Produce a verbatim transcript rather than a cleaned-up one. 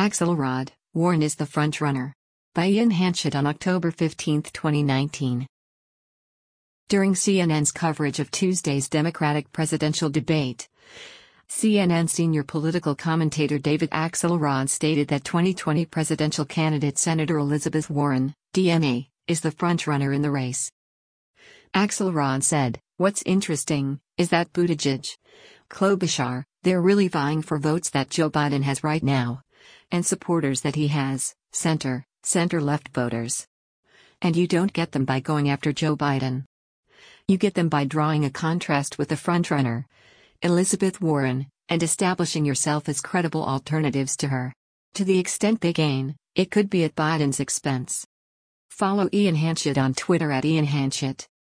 Axelrod, Warren is the frontrunner. By Ian Hanchett on October fifteenth, twenty nineteen. During C N N's coverage of Tuesday's Democratic presidential debate, C N N senior political commentator David Axelrod stated that twenty twenty presidential candidate Senator Elizabeth Warren, D M A, is the frontrunner in the race. Axelrod said, "What's interesting is that Buttigieg, Klobuchar, they're really vying for votes that Joe Biden has right now, and supporters that he has, center, center-left voters. And you don't get them by going after Joe Biden. You get them by drawing a contrast with the frontrunner, Elizabeth Warren, and establishing yourself as credible alternatives to her. To the extent they gain, it could be at Biden's expense." Follow Ian Hanchett on Twitter at Ian Hanchett.